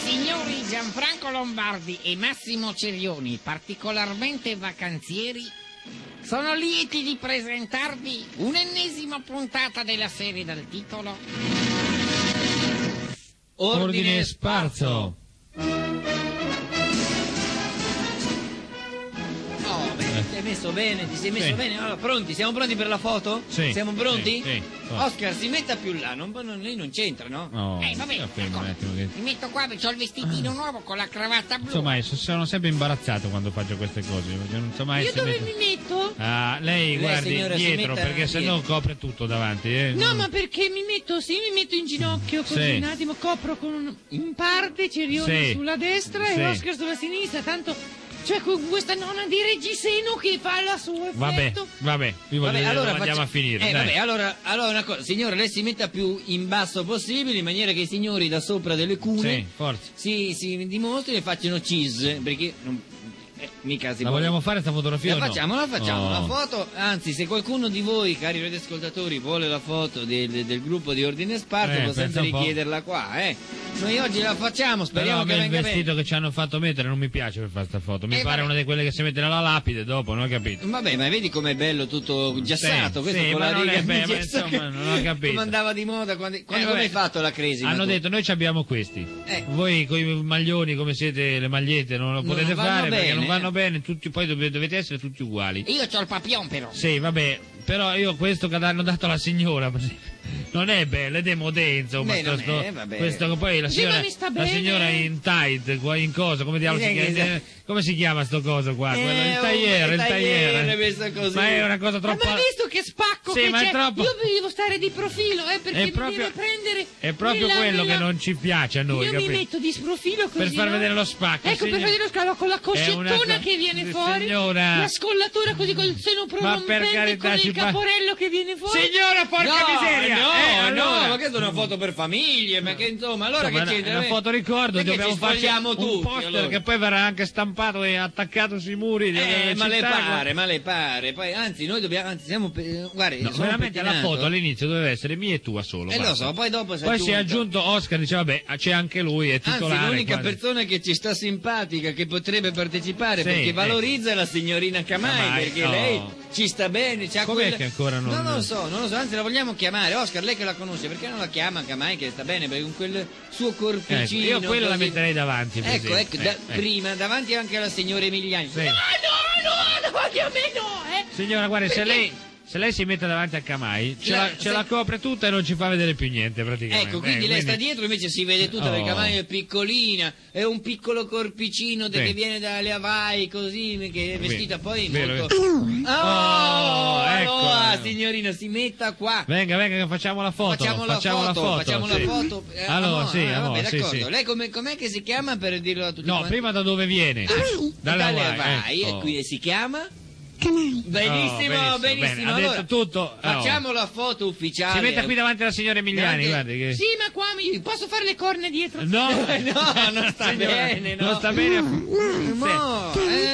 signori Gianfranco Lombardi e Massimo Cerioni, particolarmente vacanzieri, sono lieti di presentarvi un'ennesima puntata della serie dal titolo Ordine Sparso. Ti hai messo bene, ti sei messo bene. Allora, pronti? Siamo pronti per la foto? Sì. Siamo pronti? Sì. Oscar, si metta più là, lei non c'entra, no? No, vabbè, fermo un attimo che... mi metto qua perché ho il vestitino nuovo con la cravatta blu. Insomma, sono sempre imbarazzato quando faccio queste cose, perché non so mai. Io dove mi metto? Ah, lei guardi signora, si dietro, metta perché sennò dietro. copre tutto davanti, No, ma perché mi metto in ginocchio così Sì. un attimo, copro in parte Cerioni Sì. sulla destra Sì. e Oscar sulla sinistra, tanto cioè con questa nonna di Reggiseno che fa la sua effetto. Vabbè, io voglio vedere dove andiamo a finire. Dai. Allora una cosa, signore, lei si metta più in basso possibile, in maniera che i signori da sopra delle cune Sì, forza. si dimostrino e facciano cheese, perché mica si La può. vogliamo fare sta fotografia? La o no? facciamo, No. la foto, anzi se qualcuno di voi, cari radioascoltatori, vuole la foto del gruppo di Ordine Sparso, può pensa sempre un po'. richiederla qua, Noi oggi la facciamo, speriamo Però che il venga vestito bene. che ci hanno fatto mettere non mi piace per fare sta foto. Mi pare vabbè. una di quelle che si mette nella lapide dopo, non ho capito. Vabbè, ma vedi com'è bello tutto giassato, questo sì, con ma la non riga è bello, di ma gesso insomma, non ho capito. come andava di moda quando vabbè. come hai fatto la crisi? Hanno detto noi ci abbiamo questi. Voi con i maglioni come siete, le magliette non lo potete vanno fare perché bene. non vanno bene, tutti, poi dovete essere tutti uguali. Io c'ho il papillon però. Sì, vabbè, però io questo che hanno dato alla signora per esempio, non è bello, è demodè, insomma. Beh, non è, vabbè. Questo poi la Sì, ma signora, mi sta la bene. signora in tight, qua in cosa, come diavolo si chiama? Come si chiama sto coso qua? Il tagliere. Questo così. Ma è una cosa troppo. Ma hai visto che spacco Sì, che ma è c'è? troppo. Io devo stare di profilo, perché mi deve prendere. È proprio quello che non ci piace a noi, Io capito? mi metto di profilo così. Per far no? vedere lo spacco. Ecco, per vedere lo scalo con la È coscettona una che viene fuori. Signora. La scollatura così col seno prorompente carità, con ci il fa- caporello che viene fuori. Signora, porca miseria! No, ma questa è una foto per famiglie, ma che insomma, allora Insomma, che c'entra? è una foto ricordo, Perché dobbiamo ci farci spogliamo un tutti, poster allora. che poi verrà anche stampato e attaccato sui muri della ma le città. pare, poi anzi noi dobbiamo, siamo, guardi, No, sono veramente la pettinato. foto all'inizio doveva essere mia e tua solo. Lo basta. so, poi dopo Poi si è aggiunto Oscar, diceva vabbè, c'è anche lui, è titolare. Anzi, l'unica quasi. persona che ci sta simpatica, che potrebbe partecipare, Sì, perché valorizza è la signorina Camai, Camai, perché no. lei ci sta bene. C'ha Com'è quella... che ancora non lo so, anzi la vogliamo chiamare. Oscar, lei che la conosce, perché non la chiama Camai che sta bene, perché con quel suo corpicino... Io quella la così- metterei davanti. per Ecco, esempio. prima, davanti anche alla signora Emiliani. Sì. No, davanti a me no, Signora, guarda, se lei si mette davanti a Camai, ce la copre tutta e non ci fa vedere più niente praticamente. Ecco, quindi lei sta dietro, invece si vede tutta, perché Camai è piccolina, è un piccolo corpicino Sì. che viene dalle Hawaii, così, che è vestita poi Vero, molto... ecco. Allora, signorina, si metta qua. Venga, che facciamo la foto. Facciamo la sì. foto. Allora, sì, vabbè, sì, d'accordo. sì. Lei com'è che si chiama per dirlo a tutti No, quanti? prima da dove viene? Dalle Dalle Hawaii, Hawaii, ecco. e quindi si chiama? Camai. Benissimo, bene, benissimo. ha Allora, detto tutto. facciamo la foto ufficiale. Si metta qui davanti alla signora Emiliani, Grande. guardi che... Sì, ma qua posso fare le corna dietro? No, No, non sta signora, bene, no. Non sta bene. Mo,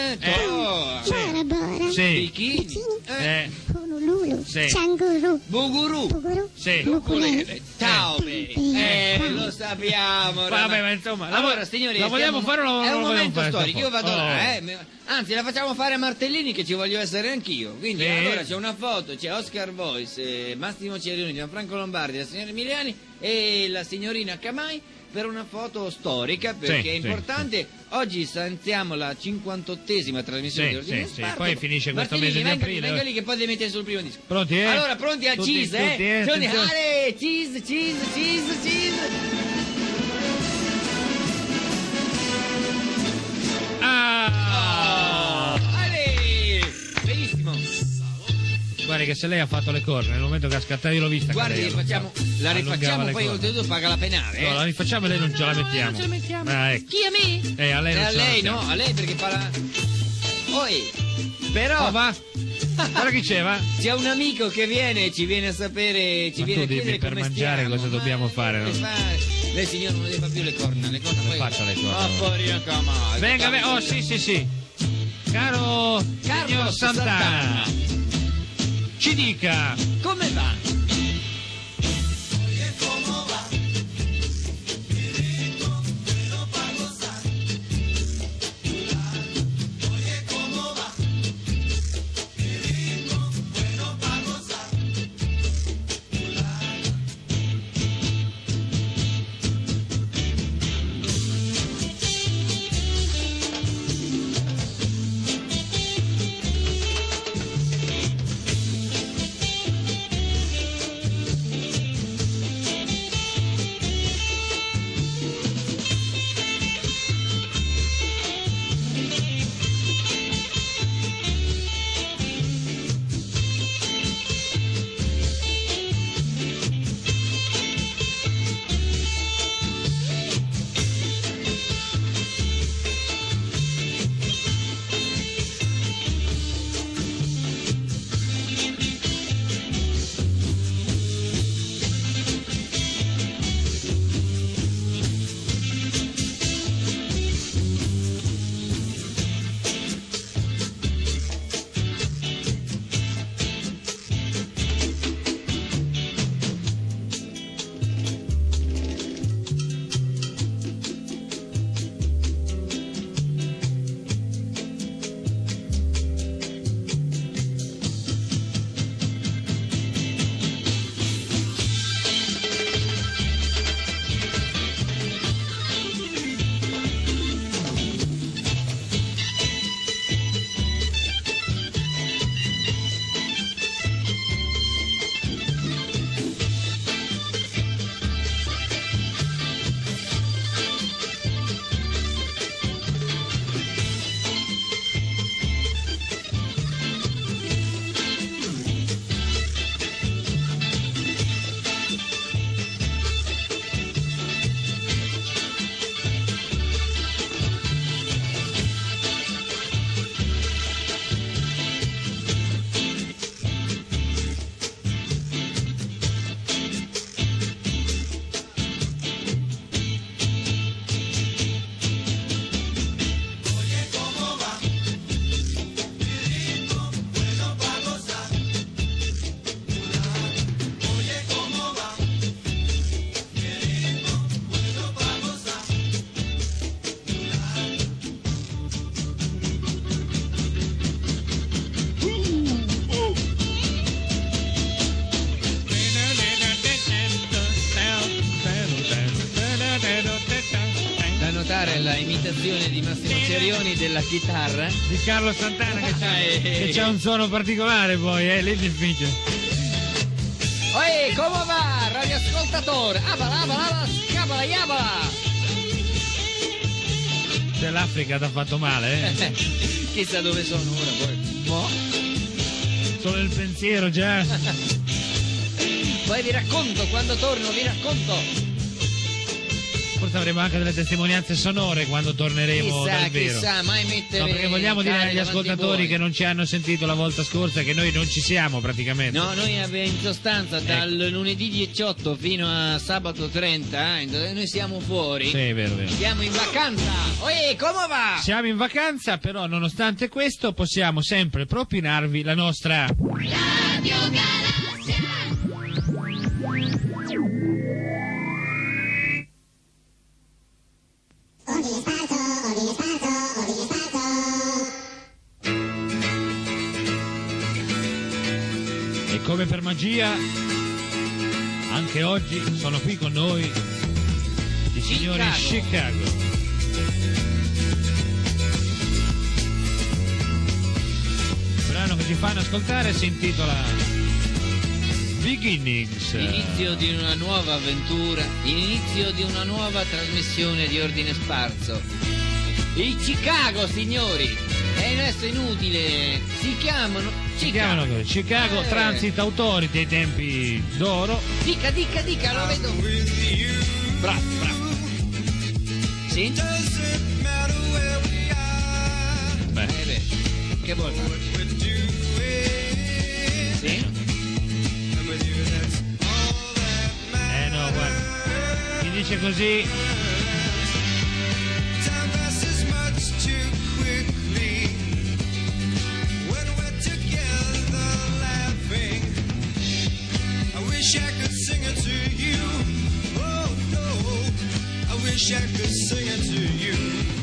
Bora bora. Sì. Bikini. Honolulu. Sì. Canguru. Buguru. Puguru. Sì. Ukulele. Ciao, lo sappiamo. Vabbè, ma insomma, Allora, signori, la vogliamo fare o non è la un vogliamo momento fare? storico, io vado Oh. là, Anzi, la facciamo fare a Martellini, che ci voglio essere anch'io. Quindi, Sì. allora c'è una foto, c'è Oscar Voice, Massimo Cerioni, Gianfranco Lombardi, la signora Emiliani e la signorina Camai per una foto storica, perché Sì, è sì, importante. Oggi sanziamo la 58esima trasmissione Sì, di Ordine sì, sì. Sparso. Poi finisce questo Martellini, mese di venga lì, aprile. venga lì che poi devi mettere sul primo disco. Pronti, Allora, pronti a Tutti, cheese, tutti, Johnny, attenzione. Ale, cheese. Ale! Benissimo. Guardi che se lei ha fatto le corna nel momento che ha scattato io l'ho vista. Guardi, cadere, facciamo, la allungava rifacciamo, le poi corna. oltretutto paga la penale. No, la rifacciamo e lei non ce la No, mettiamo. non ce la mettiamo. Ah, ecco. Chi, a me? A lei E non a ce la lei mettiamo. no, a lei perché fa la... Poi, però Oh, va? Guarda chi c'è, va? c'è un amico che viene, ci viene a sapere, ci Ma viene a tu dimmi chiedere per come mangiare stiamo. cosa dobbiamo fare, no? Lei signor non deve fare più le corna poi... faccia le corna? Ah, porca Camai. Venga, oh sì. Caro Carlo signor Santana, ci dica. Come va? la imitazione di Massimo Cerioni della chitarra di Carlo Santana che c'ha un suono particolare poi, lì è difficile. Oi, come va, radioascoltatore? Abala, scabala, yabala! Se l'Africa ti ha fatto male, Chissà dove sono ora poi. Mo? Solo il pensiero già. Poi vi racconto, quando torno vi racconto. Forse avremo anche delle testimonianze sonore quando torneremo dal vero. Chissà, mai mettere. No, perché vogliamo dire agli ascoltatori che non ci hanno sentito la volta scorsa che noi non ci siamo praticamente. No, noi abbiamo in sostanza dal lunedì 18 fino a sabato 30, noi siamo fuori. Sì, vero. Siamo in vacanza. Oye, come va? Siamo in vacanza, però nonostante questo possiamo sempre propinarvi la nostra Radio Galassia. E come per magia, anche oggi sono qui con noi i signori Chicago. Il brano che ci fanno ascoltare si intitola Beginnings. L'inizio di una nuova avventura, l'inizio di una nuova trasmissione di ordine sparso. I Chicago, signori! E adesso è inutile, si chiamano Chicago Transit Authority ai tempi d'oro. Dica, lo vedo. Bravo. Sì? Beh. Che vuol fare? Sì? No, guarda, chi dice così wish I could sing it to you.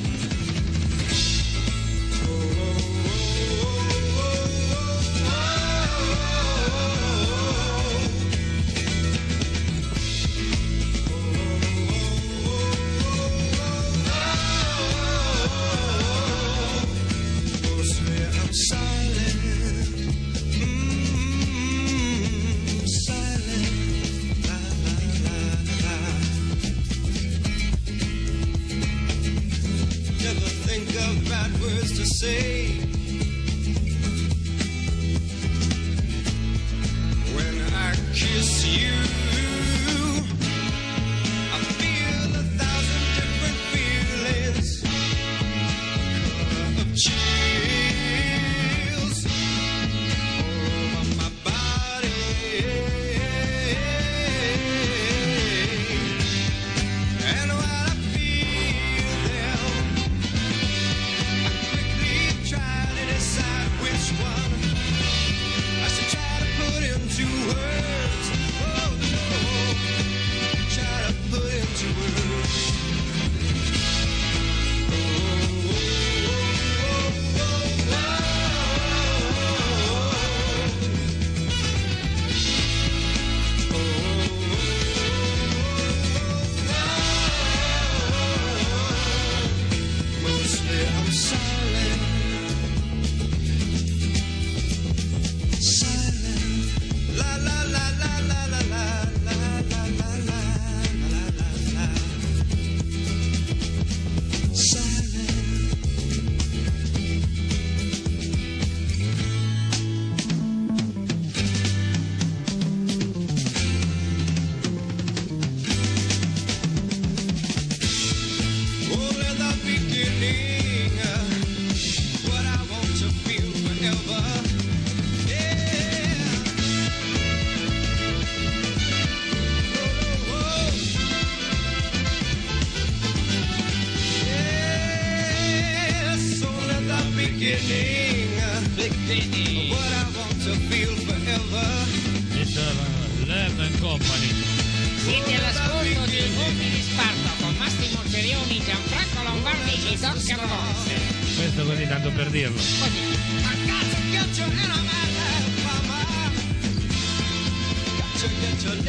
Lemon Company. Siete all'ascolto di Ordine di Sparta con Massimo Cerioni, Gianfranco Lombardi e Oscar Voice. Questo così tanto per dirlo.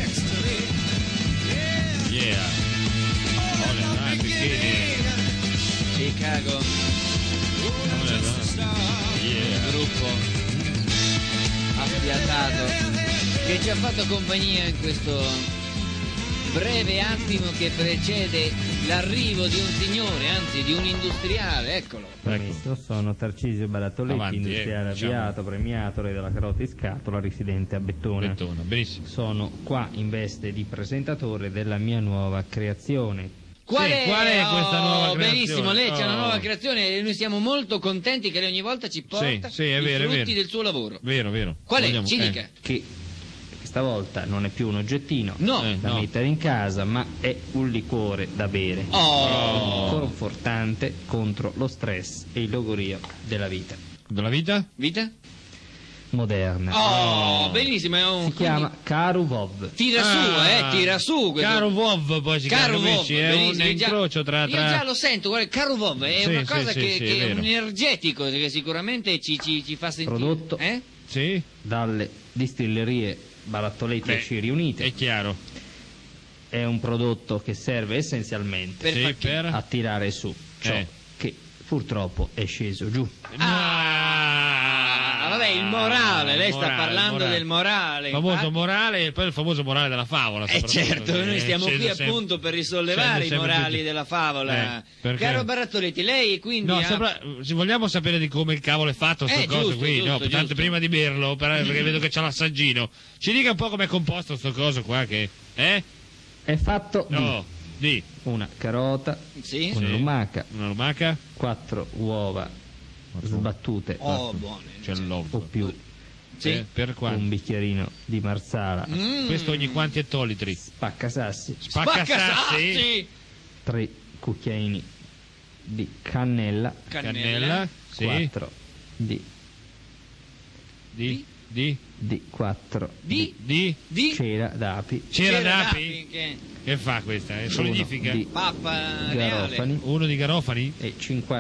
Yeah. All in right, beginning. Chicago, il gruppo affiatato che ci ha fatto compagnia in questo breve attimo che precede l'arrivo di un signore, anzi di un industriale, eccolo. Permesso, sono Tarcisio Baratoletti, Avanti, industriale diciamo. avviato, premiatore della carota in scatola, residente a Bettona. Bettona, benissimo. Sono qua in veste di presentatore della mia nuova creazione. Qual è questa nuova creazione? Benissimo, lei c'è una Oh. nuova creazione e noi siamo molto contenti che lei ogni volta ci porta Sì, è i vero, è frutti vero. del suo lavoro. Vero. Qual è? Vogliamo- Ci dica. Che stavolta non è più un oggettino No. da no. mettere in casa, ma è un liquore da bere. Oh, Confortante contro lo stress e il logorio della vita Della vita? vita? moderna. Oh, benissimo, è un... Si chiama Karuvov. Tira su questo. Caro Vov, poi si chiama, Caro Vov, capisci? È un benissimo, io già- incrocio tra... Io già lo sento, guarda, Caro Vov è Sì, una sì, cosa sì, che sì, che è è vero. un energetico che sicuramente ci fa sentire. Prodotto. Sì, Dalle distillerie Barattoletti e Ciri Unite. è chiaro. È un prodotto che serve essenzialmente Per Sì, far- per... a tirare su ciò che purtroppo è sceso giù. Ah, vabbè, il morale, lei sta parlando del morale. Il famoso infatti. morale e poi il famoso morale della favola. soprattutto, Certo, che noi stiamo scende qui sempre- appunto per risollevare i scende sempre morali più- della favola. perché? Caro Barattoletti, lei quindi No, ha... se vogliamo sapere di come il cavolo è fatto sto coso giusto, qui, no, giusto. tanto prima di berlo, perché vedo che c'ha l'assaggino. Ci dica un po' com'è composto sto coso qua che... È fatto di No, di una carota, Sì? una Sì. lumaca, una lumaca, 4 uova sbattute Oh, buone. c'è l'ovvo. o più, Sì. Per un quanto? bicchierino di marsala, Questo ogni quanti ettolitri? spaccasassi, Spaccasassi, 3 cucchiaini di cannella, cannella, sì, 4 di 4 Di cera d'api, cera d'api? d'api, che- Che fa questa? uno Solidifica? di Pappa reale. garofani Uno di garofani? e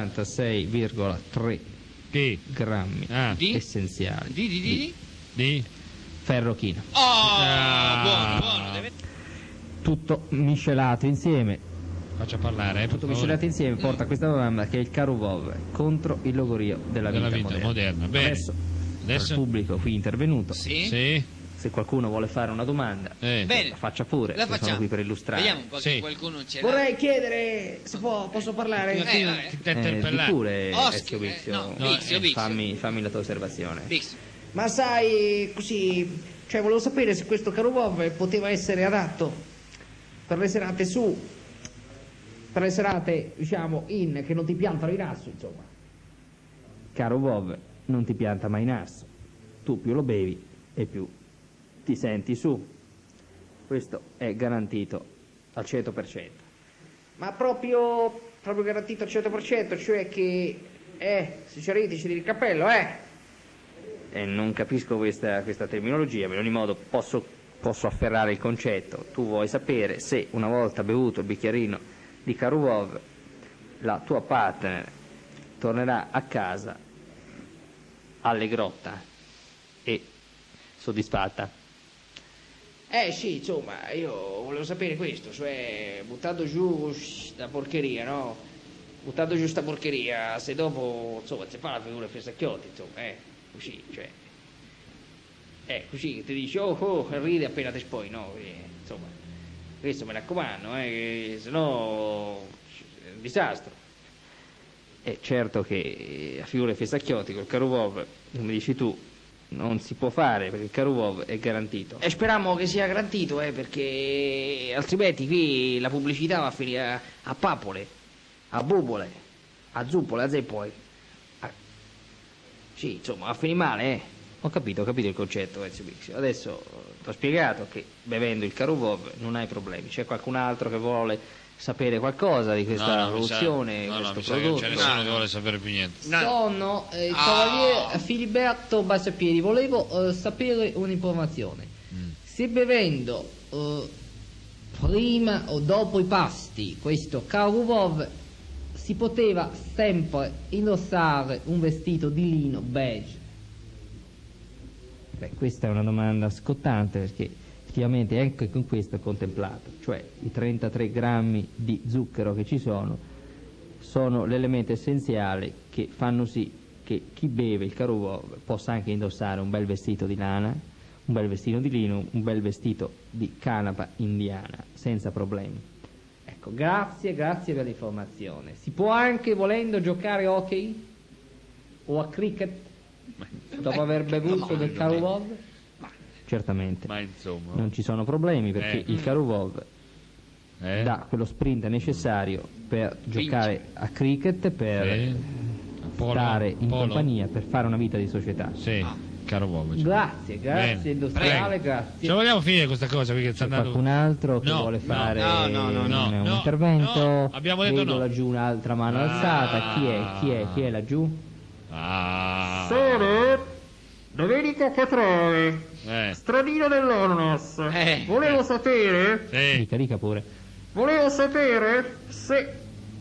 56,3 Che? grammi Ah, Di? essenziali Di? di? ferrochina. Oh, Ah. buono. Tutto miscelato insieme, Faccia parlare, per tutto favore. miscelato insieme porta a questa domanda che è il Karuvov contro il logorio della Della vita, vita moderna. Bene. Adesso, Adesso? al pubblico qui intervenuto, Sì? Sì? se qualcuno vuole fare una domanda, Bene. la faccia pure, La che sono facciamo. qui per illustrare. Vediamo un po' Sì. che qualcuno ce l'ha. Vorrei chiedere se posso parlare. Vabbè. Ti Di interpellare. pure, Oscar, Ezio Vixio. no, Vixio. Fammi la tua osservazione. Bix. Ma sai, così, cioè volevo sapere se questo Karuvov poteva essere adatto per le serate per le serate, diciamo, che non ti piantano in asso, insomma. Caro Vov, non ti pianta mai in asso. Tu più lo bevi e più ti senti su. Questo è garantito al 100%. Ma proprio garantito al 100%, cioè che, se ci arrivi ti ci tiri il cappello, E non capisco questa terminologia, ma in ogni modo posso afferrare il concetto. Tu vuoi sapere se una volta bevuto il bicchierino di Karuvov la tua partner tornerà a casa allegrotta e soddisfatta. Sì, insomma, io volevo sapere questo, cioè, buttando giù sta porcheria, no? Buttando giù sta porcheria, se dopo, insomma, si fa la figura Fessacchiotti, insomma, così, cioè. Così che ti dici, ride appena ti spoi, no? Insomma, questo mi raccomando, che sennò è un disastro. È certo che a figure Fessacchiotti col Karuvov, come dici tu, non si può fare perché il Karuvov è garantito. E speriamo che sia garantito, perché altrimenti qui la pubblicità va a finire a papole, a bubole, a zuppole, a zeppole. Sì, insomma, va a finire male, Ho capito il concetto, Ezio Vixio. Adesso ti ho spiegato che bevendo il Karuvov non hai problemi. C'è qualcun altro che vuole sapere qualcosa di questa produzione, questo mi sa che prodotto? non c'è nessuno che vuole sapere più niente. Sono il cavaliere Filiberto Bassapiedi, volevo sapere un'informazione. Se bevendo prima o dopo i pasti questo Karuvov si poteva sempre indossare un vestito di lino beige? Beh, questa è una domanda scottante perché effettivamente anche con questo è contemplato, cioè i 33 grammi di zucchero che ci sono sono l'elemento essenziale che fanno sì che chi beve il Karuvov possa anche indossare un bel vestito di lana, un bel vestito di lino, un bel vestito di canapa indiana, senza problemi. Ecco, grazie per l'informazione. Si può anche, volendo, giocare a hockey o a cricket dopo aver bevuto del Karuvov? Certamente. Ma insomma. Non ci sono problemi perché il Karuvov dà quello sprint necessario per giocare a cricket, per stare in compagnia, per fare una vita di società. Sì, Karuvov. Grazie, Bene. industriale, grazie. Ce la vogliamo finire questa cosa qui che sta C'è andando. qualcun altro che No, vuole fare no, un intervento? no, abbiamo detto Vedo no. laggiù un'altra mano alzata. Chi è laggiù? Sono Domenico Catrone, stradino dell'Ononos. Volevo sapere, Dica pure. volevo sapere se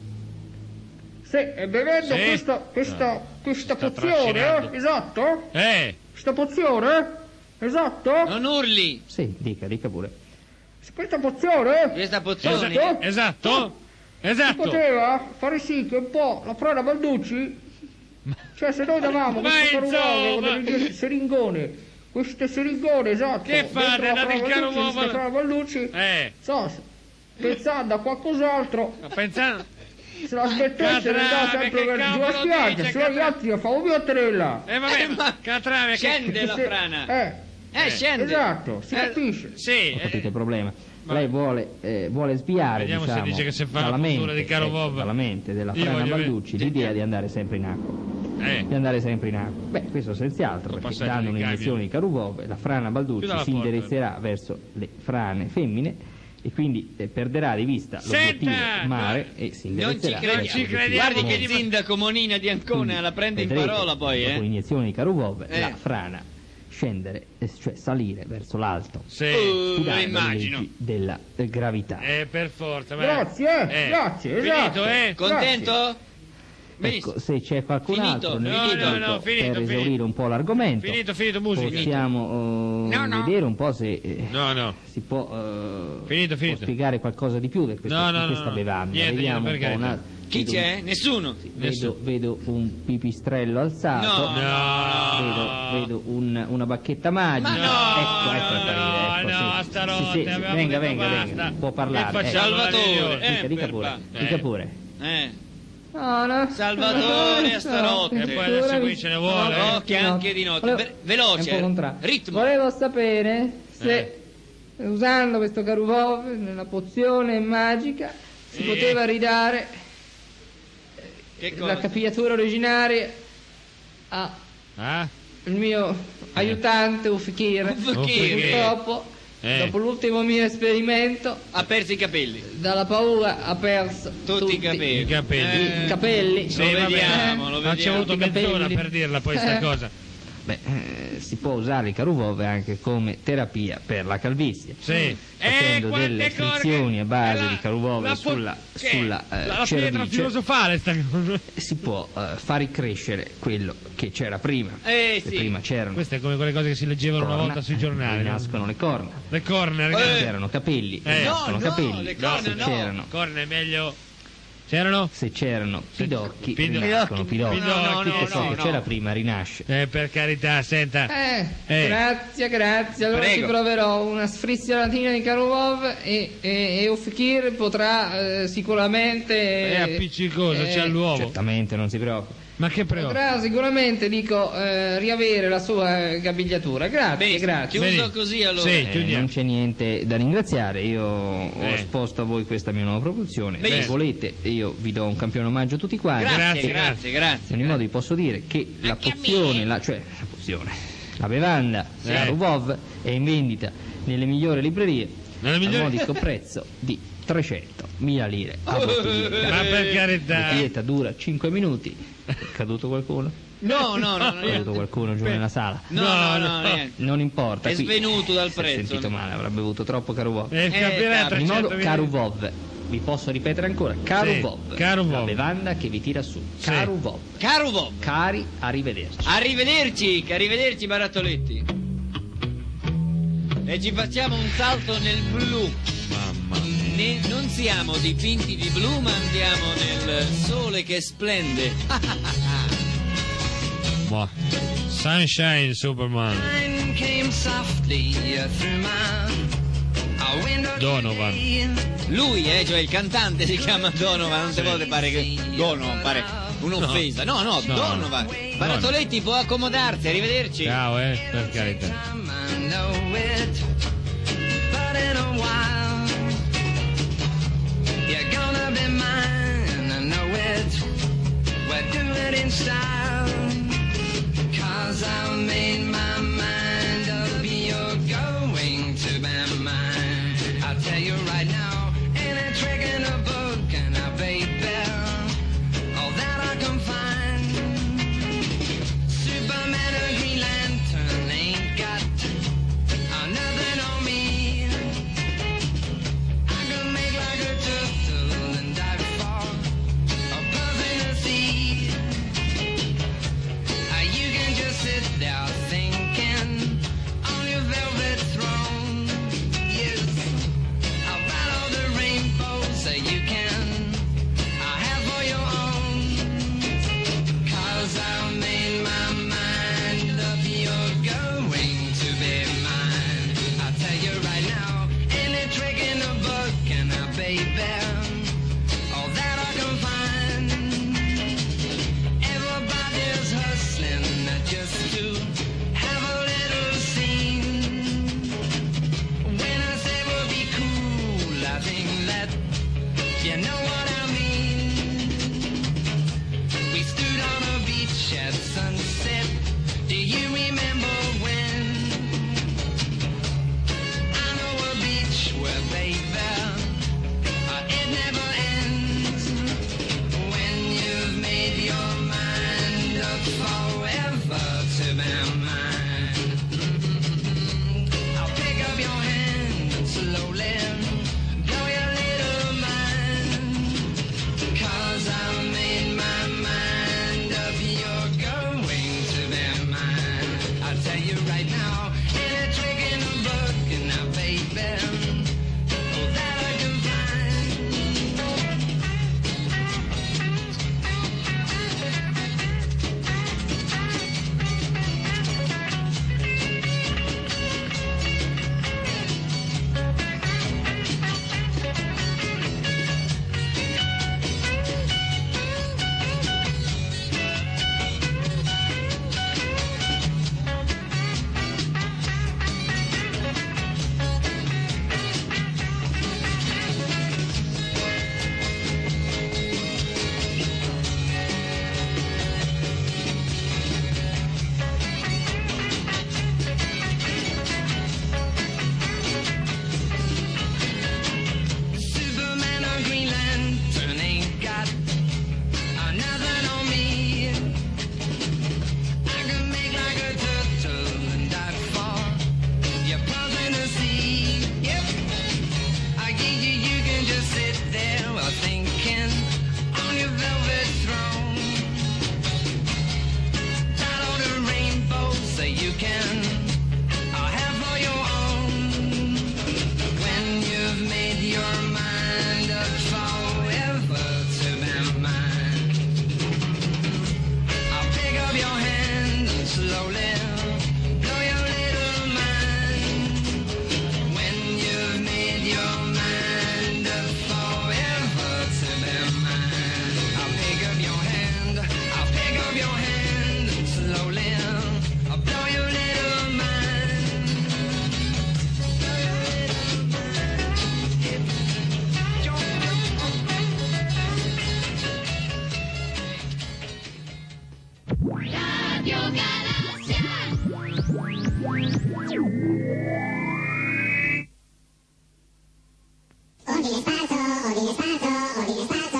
bevendo questa pozione, esatto? Questa pozione, esatto? Non urli! Sì, dica pure. Questa pozione, Questa pozione? Esatto? si poteva fare sì che un po' la frana Balducci, cioè se noi davamo questo Karuvov, queste seringone, esatto, Che fate? Date il Karuvov? questa frana Balducci, pensando a qualcos'altro, Pensando. se la smettesse di andare sempre per giù a spiaggia, se no gli altri la famo via trella. Vabbè, ma Catrave, Scende la frana! Scende! Esatto, si capisce. Sì. Ho capito il problema. Lei vuole sviare, Vediamo se dice che se fa dalla la cultura di Karuvov. dalla mente della Io frana voglio Balducci l'idea di andare sempre in acqua. Di andare sempre in acqua. Beh, questo senz'altro, perché passaggio dando di un'iniezione di Karuvov, la frana Balducci Chiuda la si porta. indirizzerà verso le frane femmine e quindi perderà di vista l'obiettivo mare e si Non ci indirizzerà crediamo. verso l'obiettivo Guardi che uomo. il sindaco Monina di Ancona la prende in Vedrete, parola poi, dopo l'iniezione di Karuvov, Eh. la frana scendere, cioè salire verso l'alto, Sì. sfidare le immagino. leggi della gravità. Per forza. Grazie, grazie, esatto. Finito, Contento? Ecco, se c'è qualcun Finito. altro nel No, pubblico no, finito, per esaurire un po' l'argomento, Finito, musica. possiamo vedere un po' se No. si può, Finito. può spiegare qualcosa di più di questa bevanda. Niente, Vediamo per un po' carità. Chi c'è? Nessuno. Vedo un pipistrello alzato. No. Vedo una bacchetta magica. Ma no, ecco il parere, ecco, sì. stanotte Sì, avevamo venga, detto venga, basta. può parlare. Che facciamo? Salvatore. Dica pure. Dica pure. Salvatore a stanotte. E poi adesso qui ce ne vuole. Occhio anche di notte. Veloce. Ritmo. Volevo sapere se usando questo Karuvov nella pozione magica si poteva ridare Che cosa? la capigliatura originaria al mio aiutante Ufkir. Purtroppo dopo l'ultimo mio esperimento ha perso i capelli. Dalla paura ha perso Tutti i capelli. I capelli. I capelli. Lo vediamo. Non ci è voluto mezz'ora per dirla poi sta cosa. Beh, si può usare il Karuvov anche come terapia per la calvizie. Sì. Facendo delle frizioni a base di Karuvov la sulla pietra cervice filosofale sta cosa. si può far ricrescere quello che c'era prima. Sì. Prima c'erano Queste è come quelle cose che si leggevano una volta sui giornali. nascono le corna. Le corna, ragazzi. C'erano capelli, nascono no, capelli. le corna Se no. c'erano Corna è meglio. C'erano? se c'erano pidocchi, Pidocchi. rinascono pidocchi. Pidocchi, Tutto ciò che c'era prima rinasce. Per carità, senta. Grazie. Allora Prego. ci proverò una sfrisciolatina di Karuvov e Ufkir potrà sicuramente È appiccicoso, c'è l'uovo. Certamente, non si preoccupi. Ma che preoccupa? potrà sicuramente riavere la sua capigliatura. Grazie, grazie. Chiuso così allora. Sì, chiudiamo. Non c'è niente da ringraziare, io ho esposto a voi questa mia nuova produzione. Se Benissimo. volete io vi do un campione omaggio a tutti quanti. Grazie. In ogni modo vi posso dire che la pozione, la bevanda Karuvov è in vendita nelle migliori librerie al modico prezzo di 300.000 lire a bottiglia. Ma per carità. La bottiglietta dura 5 minuti. È caduto qualcuno? No, È caduto qualcuno giù nella sala? no, niente. Non importa. È qui svenuto dal si è prezzo. sentito male, avrà bevuto troppo Karuvov. Capirà, In modo 300.000. Karuvov, vi posso ripetere ancora, Karuvov, Karuvov. la bevanda che vi tira su. Karuvov. Karuvov. Cari, arrivederci. Arrivederci Barattoletti. E ci facciamo un salto nel blu. Mamma mia. non siamo dipinti di blu, ma andiamo nel sole che splende. Boh. Sunshine Superman. Donovan. Lui, cioè il cantante si chiama Donovan, non te vuole pare che Donovan pare un'offesa. No, Donovan. Baratoletti può accomodarsi, arrivederci. Ciao, per carità. You're gonna be mine, I know it. We'll do it in style. 'Cause I made my mind up, you're going to be mine. I'll tell you right now, ain't a trick in a book, and I baby, all that I can find. Superman or Green Lantern ain't got nothing on me. I can make like a turtle and dive for a buzz in the sea. You can just sit there thinking on your velvet throne. Yes, about all the rainbows that you can have for your own. 'Cause I made my mind up, you're going to be mine. I'll tell you right now, ain't a trick in the book, and baby, all that I can find. Everybody's hustling just to have a little scene. When I say we'll be cool, I think that you know what I mean. We stood on a beach at sunset. Do you remember when? I know a beach where, baby, it never ends. When you've made your mind up forever to be mine. I'll pick up your hand and slowly blow your little mind. 'Cause I made my mind up, you're going to be mine. I'll tell you right now, ain't a trick in the book, and now baby, all that I can find. Superman or Green Lantern ain't got nothing on me. I can make like a turtle and dive for your paws in the sea. Yep, I get you, you can just sit there while thinking on your velvet throne. Not all the rainbows that you can have for your own. When you've made your mind up forever to be mine, I'll pick up your hand and slowly blow your little mind. When you've made your mind up forever to be mine, I'll pick up your hand, I'll pick up your hand and slowly I'll blow your little mind. Blow your little mind. Radio Galassia. Ordine sparso, ordine sparso, ordine sparso.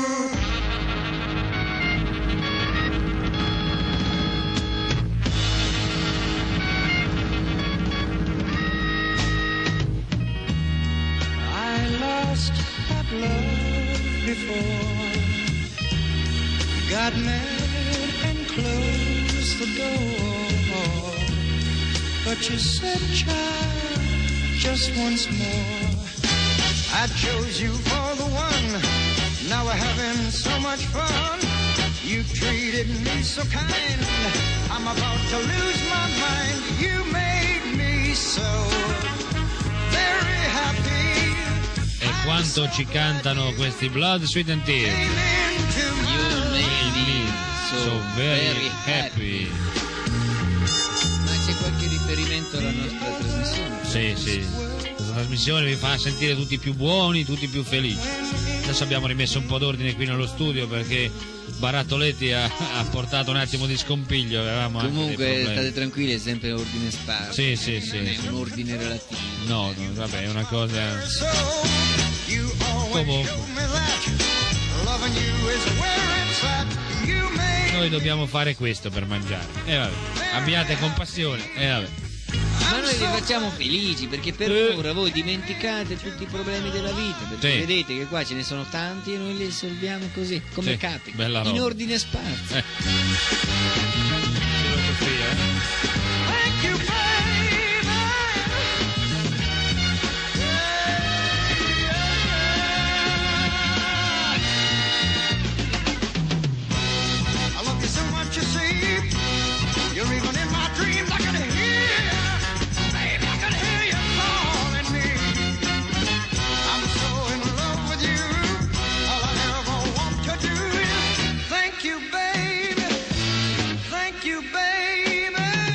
I lost that love before. Got mad and closed the door. But you said, child, just once more. I chose you for the one. Now we're having so much fun. You treated me so kind. I'm about to lose my mind. You made me so very happy. E quanto ci cantano questi Blood, Sweat and Tears. You made me So very happy. Ma c'è qualche riferimento alla nostra trasmissione? Sì. Questa trasmissione vi fa sentire tutti più buoni, tutti più felici. Adesso abbiamo rimesso un po' d'ordine qui nello studio perché Barattoletti ha portato un attimo di scompiglio. Avevamo Comunque state tranquilli, è sempre ordine sparso. Sì. Non è un ordine relativo. No, vabbè, è una cosa. Comunque noi dobbiamo fare questo per mangiare. Vabbè, abbiate compassione. Vabbè. Ma noi vi facciamo felici perché per ora voi dimenticate tutti i problemi della vita, perché vedete che qua ce ne sono tanti e noi li risolviamo così, come capita, in ordine sparso. You're even in my dreams, I can hear, baby, I can hear you calling me. I'm so in love with you, all I ever want to do is thank you, baby, thank you, baby.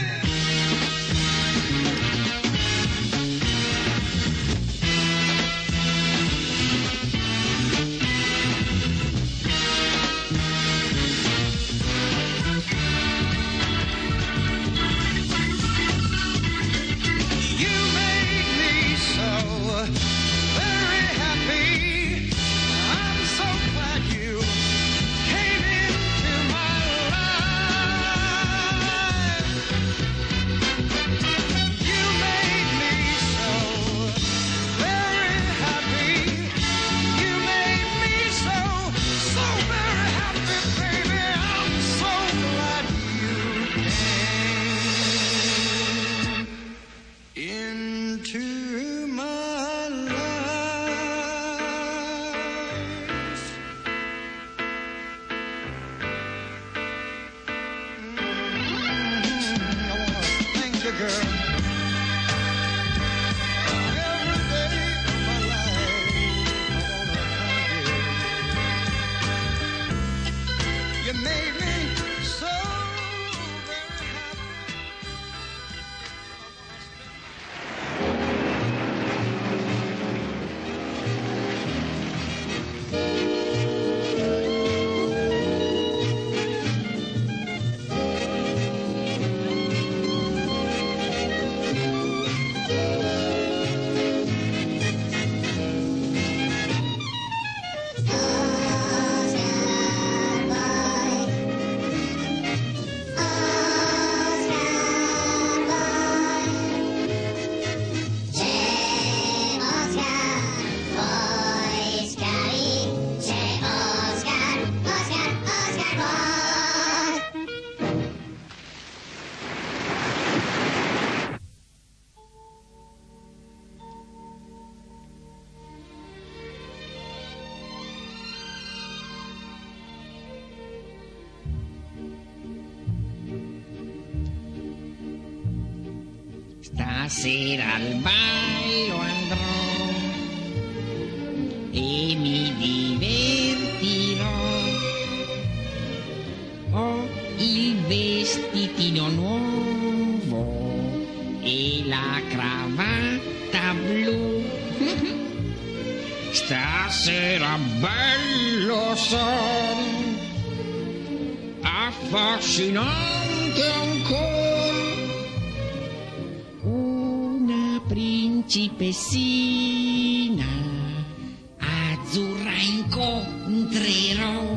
Stasera al ballo andrò e mi divertirò. Ho il vestitino nuovo e la cravatta blu. Stasera bello son, affascinante ancora. Principessina azzurra incontrerò.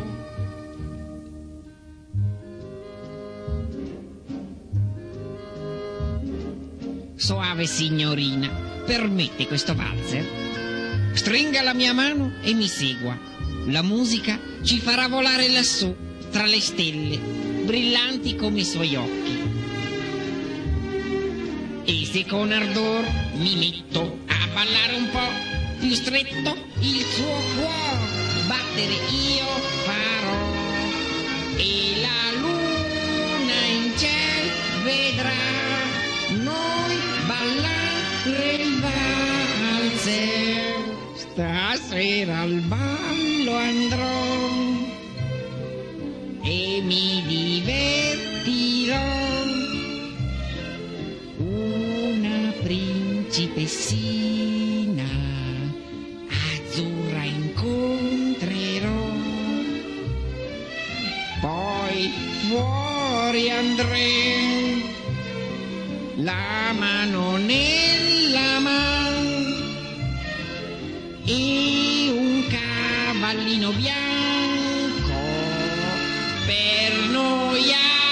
Soave signorina, permette questo valzer? Stringa la mia mano e mi segua. La musica ci farà volare lassù, tra le stelle, brillanti come i suoi occhi. E se con ardor mi metto a ballare un po', più stretto il suo cuore battere io farò, e la luna in ciel vedrà noi ballare il valzer. Stasera al ballo andrò e mi divertirò. Una principessina azzurra incontrerò, poi fuori andremo, la mano nella mano, e un cavallino bianco per noi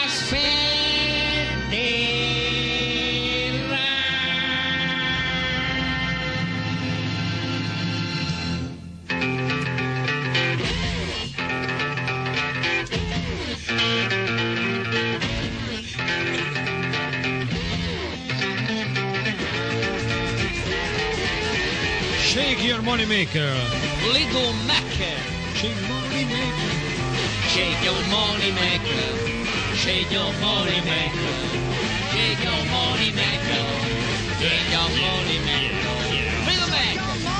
Shake your money maker. Little Mac. Shake money maker. Shake your money maker. Shake your money maker. Shake your money maker. Shake your money maker. Little Mac.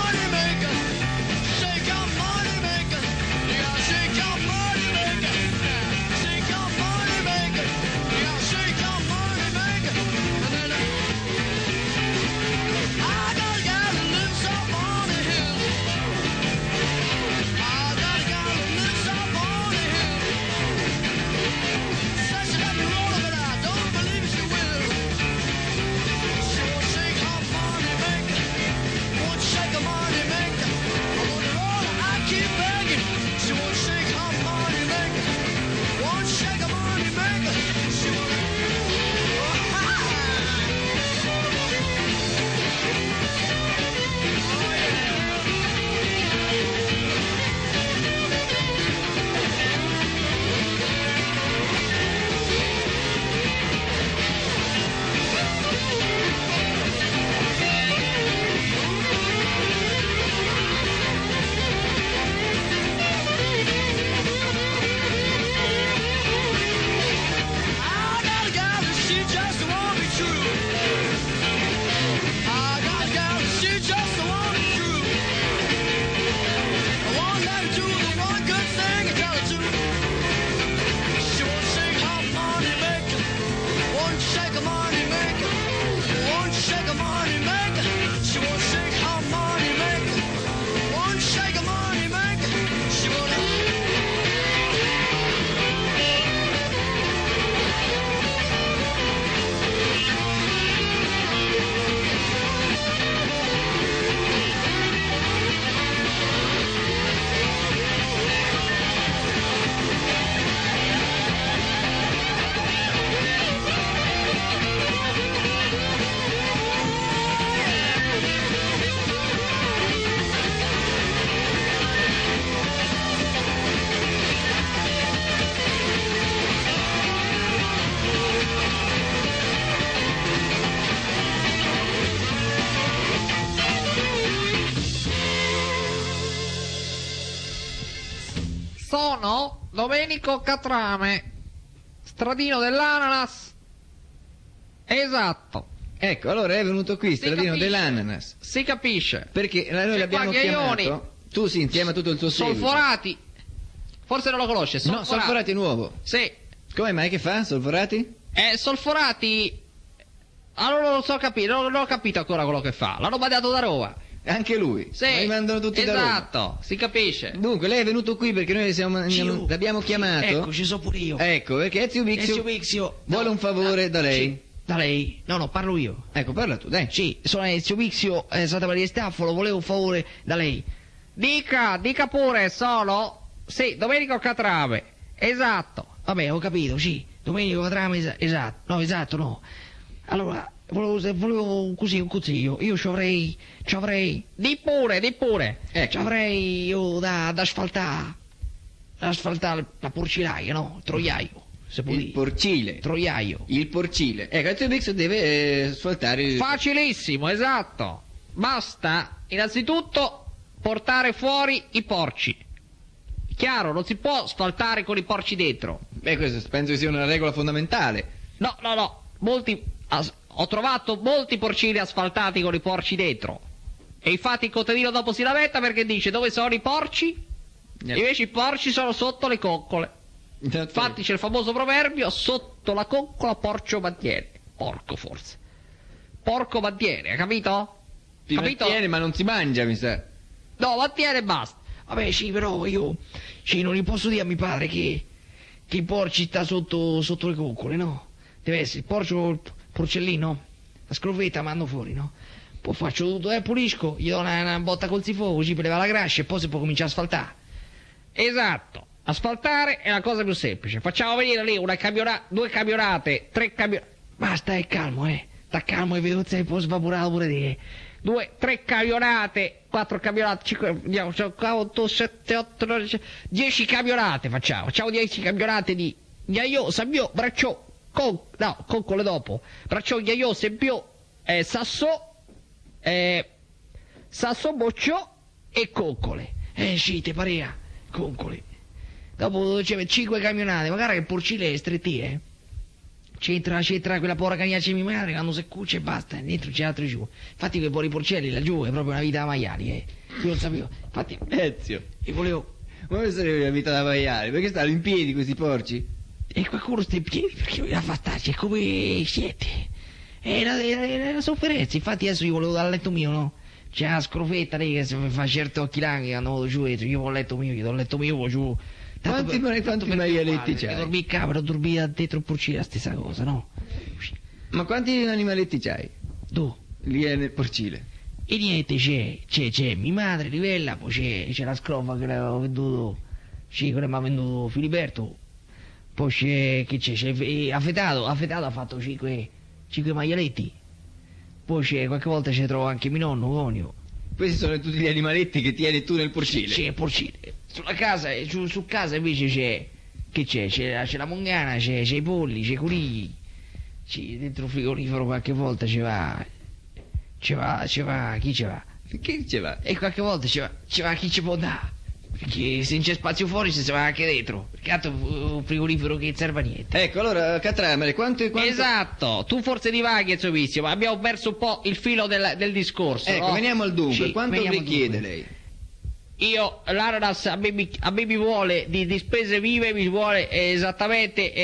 Sono Domenico Catrame, stradino dell'Ananas. Esatto. Ecco, allora è venuto qui, stradino dell'Ananas. Si capisce. Perché noi l'abbiamo chiamato. Tu sì, insieme a tutto il tuo seguito. Solforati. Forse non lo conosce. No, Solforati è nuovo. Sì. Come mai, che fa, Solforati? Solforati. Allora non lo so capire, non ho capito ancora quello che fa. L'hanno mandato da Roma. Anche lui? Sì. Li mandano tutti da Roma. Esatto, si capisce. Dunque, lei è venuto qui perché noi l'abbiamo chiamato. Ecco, ci so pure io. Ecco, perché Ezio Vixio vuole un favore da lei. Sì. Da lei? No, parlo io. Ecco, parla tu, dai. Sì, sono Ezio Vixio, Santa Maria di Staffolo, volevo un favore da lei. Dica pure, sono... Sì, Domenico Catrame. Esatto. Vabbè, ho capito, sì. Domenico Catrame, esatto. No, esatto, no. Allora, volevo così un consiglio. Io ci avrei... Di pure. Ecco. Ci avrei io da asfaltare la porcilaia, no? Il troiaio. Se può Il dire. porcile. Troiaio. Il porcile. Ecco, Ezio Vixio deve asfaltare il... Facilissimo, esatto. Basta, innanzitutto, portare fuori i porci. Chiaro, non si può asfaltare con i porci dentro. Beh, questo penso sia una regola fondamentale. No, ho trovato molti porcini asfaltati con i porci dentro. E infatti il contadino dopo si lamenta perché dice: dove sono i porci? Invece i porci sono sotto le coccole. Infatti c'è il famoso proverbio: sotto la coccola porcio mantiene. Porco forse. Porco mantiene, hai capito? Si mantiene ma non si mangia, mi sa. No, mantiene e basta. Vabbè, sì, però io non gli posso dire a mio padre che il porci sta sotto le coccole, no? Deve essere il porcellino, la scrovetta mando fuori, no? Poi faccio tutto, pulisco, gli do una botta col sifone così per levare la grascia e poi si può cominciare a asfaltare. Esatto, asfaltare è la cosa più semplice. Facciamo venire lì due camionate, 3 camionate. Basta, calmo, sta calmo e vedo se può svaporato pure te. 2, 3 camionate, 4 camionate, 5, 8, 7, 8, 9, 10 camionate facciamo 10 camionate di Ghiaio, Sabbio, Bracciò, Coccole dopo, Bracciò, Ghiaio, Sabbio, Sasso, Boccio e Coccole. Sì, te parea, Coccole. Dopo c'è 5 camionate, magari che porcile è stretti, C'entra quella porca cagnaccia di mia madre, quando si cuce e basta, dentro c'è altro giù. Infatti quei pori porcelli laggiù è proprio una vita da maiali, Io non sapevo. Infatti, Ezio, e volevo... ma come sarebbe una vita da maiali? Perché stanno in piedi questi porci? E qualcuno sta in piedi perché voleva fattarci, è come siete. È una sofferenza, infatti adesso io volevo dare al letto mio, no? C'è una scrofetta lì che si fa certi occhi langhi che andavo giù dietro, io ho il letto mio, giù. Quanti maialetti c'hai? Dormì in camera, dormì dentro il porcino, la stessa cosa, no? Ma quanti animaletti c'hai? Tu? Lì nel porcile. E niente, c'è mia madre, Rivella, poi c'è la scrofa che l'aveva venduto, quella mi ha venduto Filiberto, poi c'è Affetato ha fatto 5 maialetti, poi qualche volta ci trovo anche mio nonno, Conio. Questi sono tutti gli animaletti che tieni tu nel porcile? Sì, il porcile. Sulla casa, su casa invece c'è la mongana, c'è i polli, c'è i conigli, dentro il frigorifero qualche volta chi ci va? Che ci va? E qualche volta ci va chi ci può dare. Perché se non c'è spazio fuori si va anche dentro. Perché tanto un frigorifero che non serve a niente. Ecco, allora, Catramere, quanto... Esatto, tu forse divaghi, Ezio, ma abbiamo perso un po' il filo del discorso. Ecco, no? veniamo al dunque. Sì, quanto richiede lei? Io, l'Ananas a me mi vuole di spese vive, mi vuole esattamente...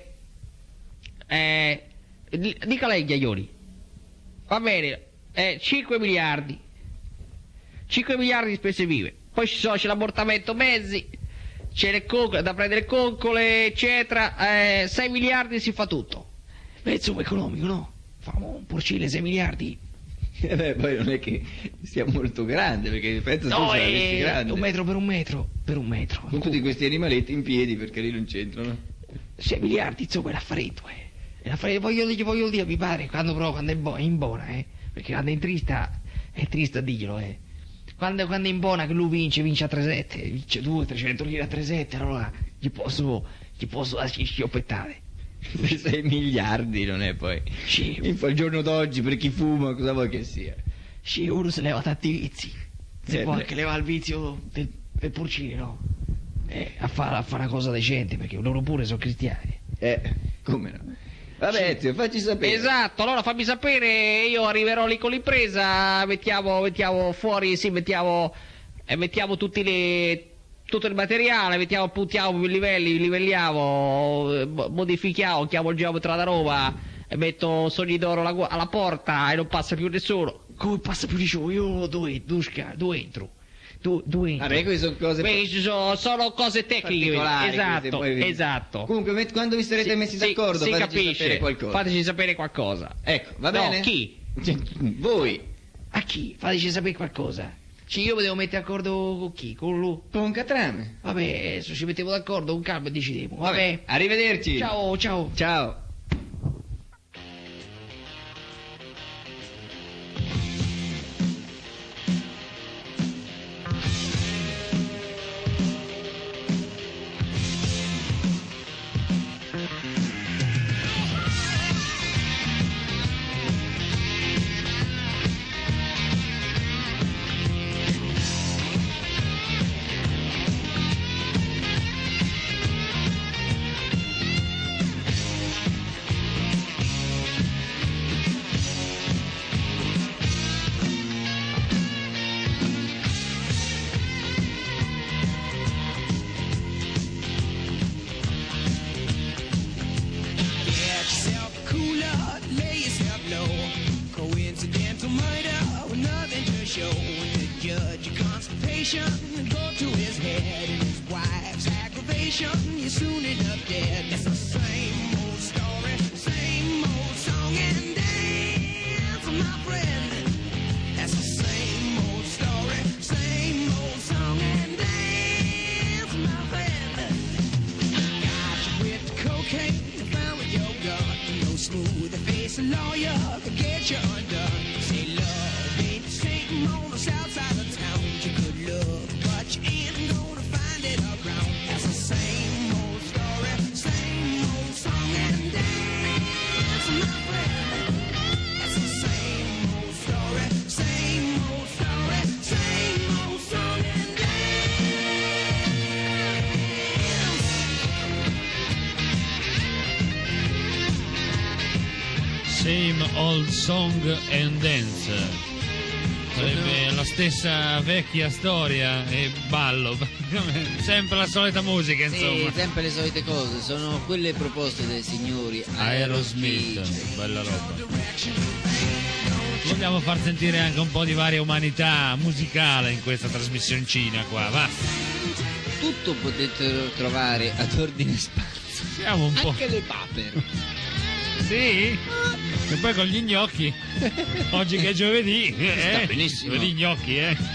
dica lei, Ghiaioli. Va bene, 5 miliardi. 5 miliardi di spese vive. Poi c'è l'ammortamento mezzi, c'è le coccole, da prendere coccole, eccetera. 6 miliardi si fa tutto. Mezzo economico, no? Famo un porcile 6 miliardi. Poi non è che sia molto grande, perché penso tu ce l'avessi grande. 1 metro per 1 metro, per 1 metro. Con tutti questi animaletti in piedi, perché lì non c'entrano. 6 miliardi, insomma, è l'affaretto, Voglio dire, mi pare, quando è in buona, perché quando è triste a dirglielo, Quando è in buona che lui vince a 3-7, vince 200-300 lire a 3-7, allora gli posso darci schioppettare. 6 miliardi non è poi. Sì. Il giorno d'oggi per chi fuma, cosa vuoi che sia? Sì, uno se leva tanti vizi. Se può anche levare il vizio del porcino, no? A fare una cosa decente, perché loro pure sono cristiani. Come no? Vabbè, Ezio, facci sapere. Esatto, allora fammi sapere, io arriverò lì con l'impresa, mettiamo fuori, mettiamo tutto il materiale, puntiamo i livelli, livelliamo, modifichiamo, chiamo il geometra da Roma, e metto Sogni d'Oro alla porta e non passa più nessuno. Come passa più nessuno? Io dove entro? Vabbè, queste sono cose... sono cose tecniche, esatto. Comunque, quando vi sarete messi d'accordo, si fateci capisce, sapere qualcosa. Fateci sapere qualcosa. Ecco, va bene? No, chi? Voi. A chi? Fateci sapere qualcosa. Io mi devo mettere d'accordo con chi? Con lui? Con Catrame. Vabbè, adesso ci mettevo d'accordo, con calma e decidevo. Vabbè. Arrivederci. Ciao. Ciao. frustration go to his head, and his wife's aggravation, you soon end up dead. It's the same old story, same old song and dance, my friend. That's the same old story, same old song and dance, my friend. Got you with cocaine, found with your gun. No smooth face a lawyer could get you undone. Say love ain't the same on the south side of town. You could love, but you ain't gonna find it around. That's the same old story, same old song and dance, my friend. That's the same old story, same old story, same old song and dance. Same Old Song and Dance. Sarebbe la stessa vecchia storia e ballo. Sempre la solita musica, insomma. Sì, sempre le solite cose. Sono quelle proposte dai signori Aerosmith, bella roba. Vogliamo far sentire anche un po' di varia umanità musicale in questa trasmissioncina qua, va. Tutto potete trovare ad ordine spazio. Siamo un po'. Anche le papere. Sì? E poi con gli gnocchi. Oggi che è giovedì. Sta benissimo. Gli gnocchi,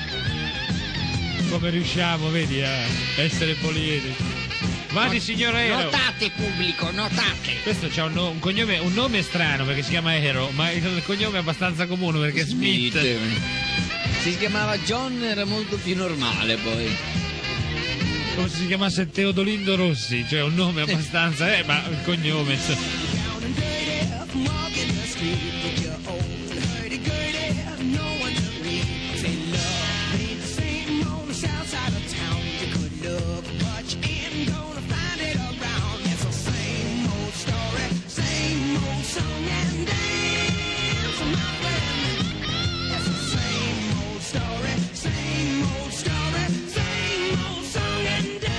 Come riusciamo, vedi, a essere poliedi. Vadi, signor Ero. Notate, pubblico, notate. Questo c'ha un cognome, un nome strano perché si chiama Ero, ma il cognome è abbastanza comune perché è Smith. Si chiamava John, era molto più normale poi. Come se si chiamasse Teodolindo Rossi, cioè un nome abbastanza, ma il cognome. Walking the street with your old hurdy-gurdy, no one to read. Say love ain't the same on the south side of town. You could look, but you ain't gonna find it around. It's the same old story, same old song and dance, my friend. It's the same old story, same old story, same old song and dance.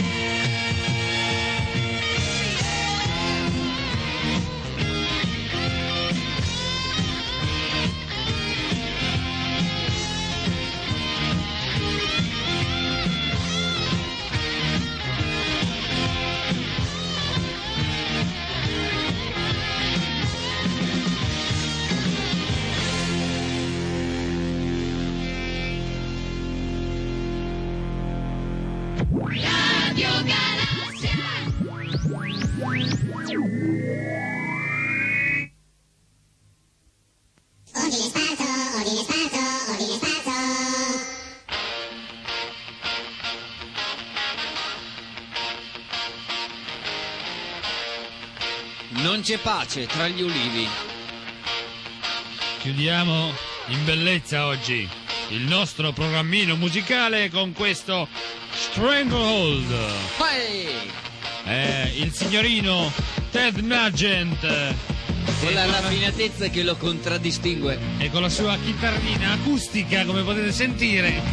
Radio Galassia. Ordine sparso, ordine sparso, ordine sparso. Non c'è pace tra gli ulivi. Chiudiamo in bellezza oggi il nostro programmino musicale con questo Stranglehold. Il signorino Ted Nugent Con la raffinatezza che lo contraddistingue. e con la sua chitarrina acustica, come potete sentire,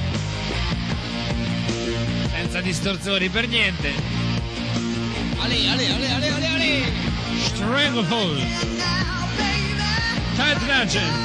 senza distorsori per niente. Ale, ale, ale, ale, ale, ale. Stranglehold, Ted Nugent.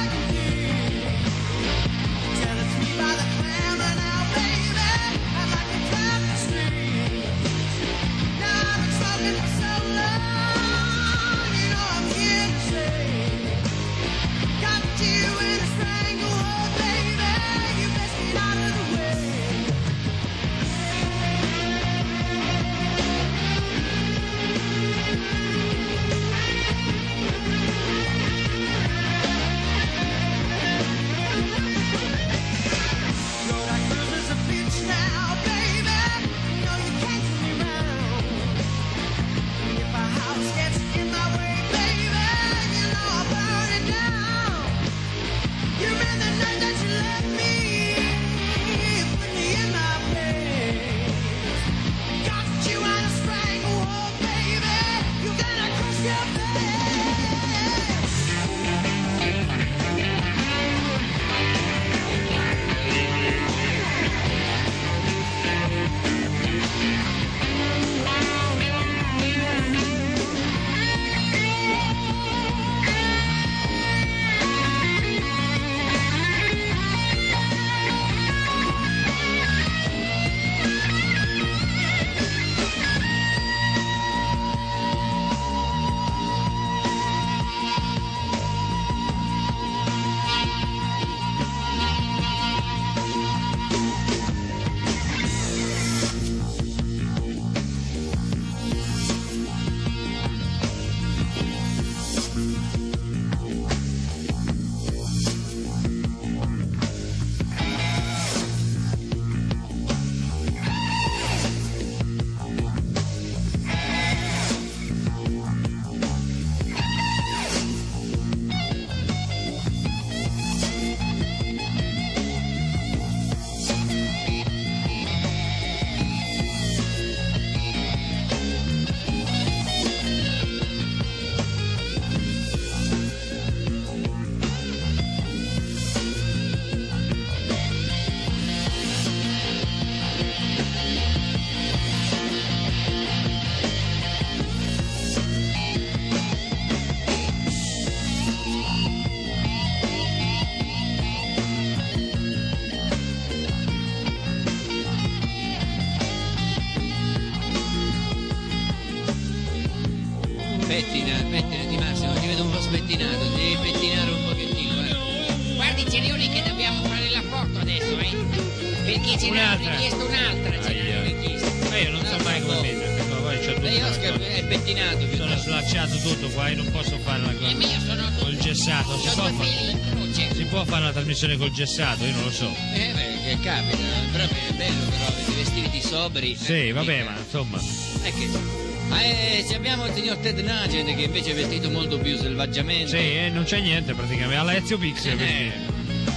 Pettinati Massimo, ti vedo un po' spettinato, devi pettinare un pochettino, Guardi Cerioni che dobbiamo fare la foto adesso, perché ce ne hanno richiesto un'altra, ce ne hanno richiesto. Ma io non so mai come mettere, poi c'ho tutto. Lei Oscar è pettinato. Sono slacciato tutto qua, io non posso farla col gessato. Si può fare una trasmissione col gessato, io non lo so. Che capita, però è bello, però avete vestiti sobri. Sì, vabbè, ma insomma. Abbiamo il signor Ted Nugent che invece è vestito molto più selvaggiamente. Sì, non c'è niente praticamente, alla Ezio Pixel vestito.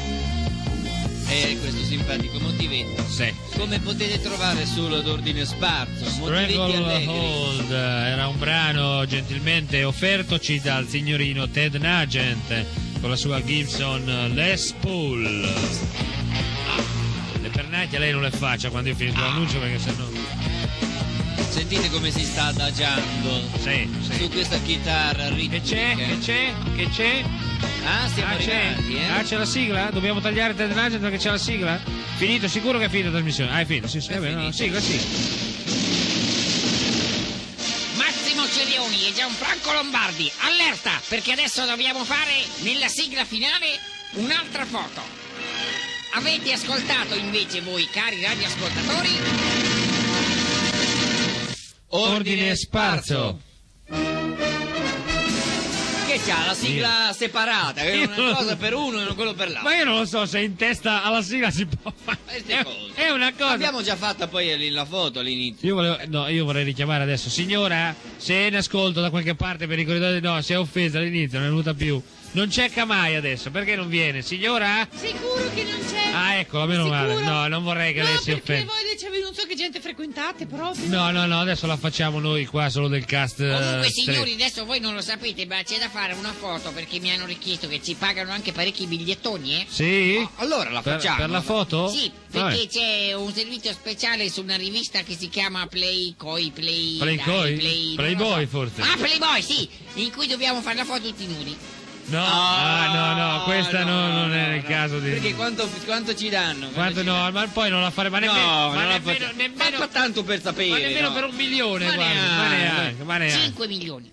E questo simpatico motivetto. Sì. Come potete trovare solo d'ordine sparso? Motivetti Strangle allegri. Hold era un brano gentilmente offertoci dal signorino Ted Nugent con la sua Gibson Les Paul. Le pernacchie lei non le faccia quando io finisco l'annuncio, perché sennò. Sentite come si sta adagiando su questa chitarra ritmica. Che c'è? Stiamo arrivati, c'è la sigla? Dobbiamo tagliare Ted Nugent perché c'è la sigla? Finito, sicuro che è finita la trasmissione? È finito, sì, vabbè, no, sigla, sì. Massimo Cerioni e Gianfranco Lombardi, allerta, perché adesso dobbiamo fare nella sigla finale un'altra foto. Avete ascoltato invece voi, cari radioascoltatori? Ordine sparso. Che c'ha la sigla separata, che è una cosa per uno e non quello per l'altro. Ma io non lo so se in testa alla sigla si può fare. È una cosa. Abbiamo già fatta poi la foto all'inizio. Io vorrei richiamare adesso. Signora, se è in ascolto da qualche parte per i corridoi, no, si è offesa all'inizio, non è venuta più. Non c'è Camai adesso, perché non viene? Signora? Sicuro che non c'è. Eccola, meno male. No, non vorrei che lei si offenda. No, perché voi non so che gente frequentate proprio. No, adesso la facciamo noi qua solo del cast. Comunque signori, adesso voi non lo sapete, ma c'è da fare una foto perché mi hanno richiesto che ci pagano anche parecchi bigliettoni, Sì? Allora la facciamo. Per la foto? Sì, perché c'è un servizio speciale su una rivista che si chiama Playboy forse. Playboy, sì, in cui dobbiamo fare la foto tutti nudi. No, questa non è il caso di. Perché quanto ci danno? Ma poi non la fare, ma nemmeno tanto per sapere. Ma nemmeno per 1 milione, ma neanche. 5 milioni.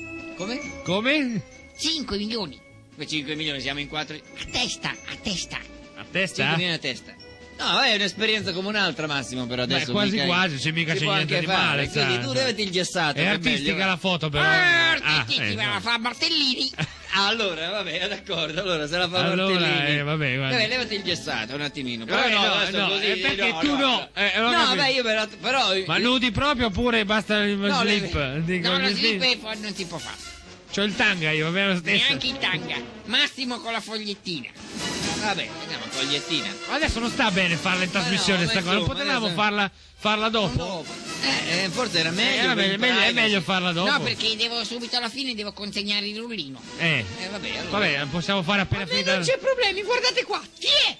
Come? 5 milioni. Per 5 milioni siamo in 4. A testa. A testa? 5 milioni a testa. No, è un'esperienza come un'altra, Massimo, però adesso quasi, se mica c'è niente di male. Quindi tu levati il gessato. È artistica la foto, però. Artistica, la fa Martellini. Allora, vabbè, d'accordo. Allora, se la fa Martellini. Vabbè, levati il gessato un attimino. Però così. Perché tu no? Vabbè, io però. Ma nudi proprio oppure basta il slip? No, lo slip non si può fare. C'ho il tanga io, va bene lo stesso. Neanche il tanga. Massimo con la fogliettina. Vabbè, andiamo con fogliettina. Adesso non sta bene farla in trasmissione sta cosa, non potevamo farla dopo? Forse era meglio. È meglio farla dopo. No, perché subito alla fine devo consegnare il rullino. Vabbè, possiamo fare appena finita. Non c'è problemi, guardate qua. Chi è?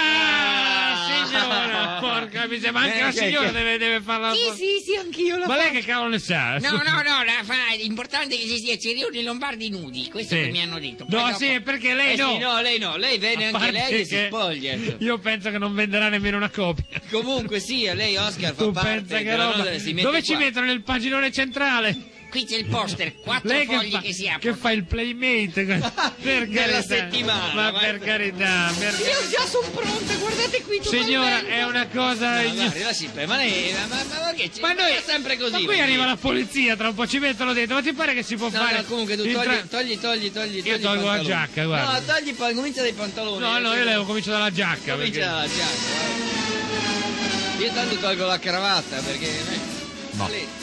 Signora, porca miseria, ma anche la signora deve farla. Sì, anch'io la Ma faccio. lei che cavolo ne sa? No, l'importante è che ci sia Cerioni e Lombardi nudi, questo che mi hanno detto. No, dopo... sì, perché lei no. Lei no, lei vede anche lei e si spoglia. Io penso che non venderà nemmeno una copia. Comunque sia, lei Oscar fa parte che roba. Dove ci mettono nel paginone centrale? Qui c'è il poster, 4 fogli che si aprono. Che fa il playmate per della settimana. Ma per carità, Io già sono pronta, guardate qui. Signora, è una cosa. Ma lei, ma che c'è? Ma noi è sempre così. Ma qui arriva la polizia, tra un po' ci mettono dentro. Ma ti pare che si può fare? No, comunque tu togli. Io tolgo la giacca, guarda. No, togli poi, comincia dai pantaloni. No, io levo, comincio dalla giacca. Comincia dalla giacca. Io tanto tolgo la cravatta perché. No.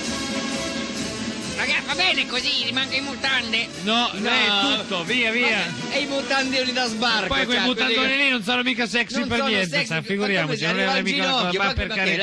Ragazzi, va bene così, rimango in mutande? No, è tutto, via. E i mutandoni da sbarco. Poi quei mutandoni lì non sono mica sexy per niente, figuriamoci, non è mica una cosa, ma per carità.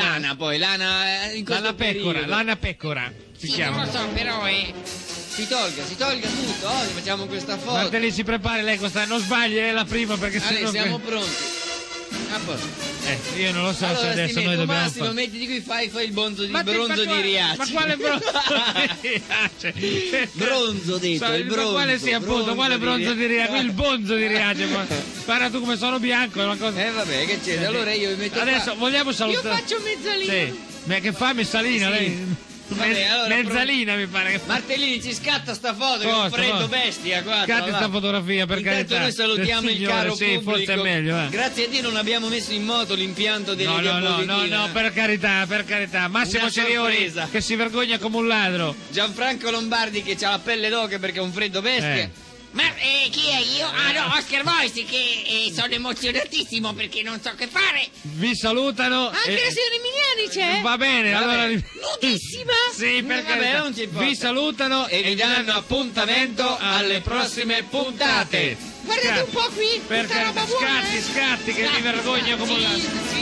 Lana pecora, Lana pecora, si chiama. Non lo so, però Si tolga tutto, oggi facciamo questa foto. Martelli si prepari, lei non sbagli, è la prima perché sennò siamo pronti. A posto. Io non lo so allora, se adesso noi dobbiamo Massimo, mettiti qui, fai il bronzo di Riace. Ma quale bronzo di Riace? Bronzo detto, il bronzo. Quale sia appunto, quale bronzo di Riace? Il bonzo di Riace. Guarda tu come sono bianco, è una cosa. Vabbè, che c'è? Allora io mi metto adesso qua. Vogliamo salutare. Io faccio mezzalina. Sì. Ma che fa messalina lei? Vabbè, allora, Mezzalina mi pare che... Martellini, ci scatta sta foto, che è un freddo bestia qua. Scatti sta fotografia, per Intanto carità. noi salutiamo il caro sì, pubblico. forse è meglio, Grazie a Dio non abbiamo messo in moto l'impianto delle diapositive. No, per carità. Massimo Una Cerioni, sorpresa. che si vergogna come un ladro. Gianfranco Lombardi che ha la pelle d'oca perché è un freddo bestia. Ma chi è io? Ah no, Oscar Voice, che sono emozionatissimo perché non so che fare. Vi salutano. Anche la signora Emiliani c'è? Va bene, allora... Nudissima? Sì, per Vabbè, carità. non ci importa. Vi salutano E vi danno appuntamento alle prossime puntate. Guardate un po' qui, Per tutta roba carità, buona, scatti, che mi vergogno come un ladro.